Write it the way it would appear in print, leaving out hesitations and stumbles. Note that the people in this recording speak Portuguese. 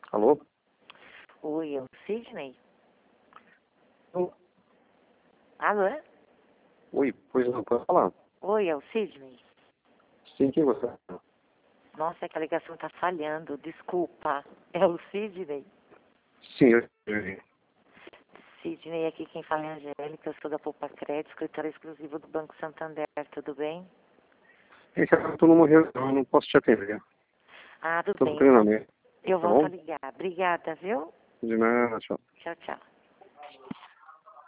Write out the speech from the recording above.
Alô? Oi, é o Sidney? Alô? Alô? Oi, pois não, pode falar. Oi, é o Sidney? Sim, quem você é? Nossa, é que a ligação tá falhando, desculpa. É o Sidney? Sim, eu. Sidney, aqui quem fala é a Angélica, eu sou da Poupa Crédito, escritório exclusivo do Banco Santander, tudo bem? É que eu estou numa reunião, eu não posso te atender. Ah, tudo Estou no bem, treinamento, eu tá volto a bom? ligar. Obrigada, viu? De nada, tchau. Tchau, tchau.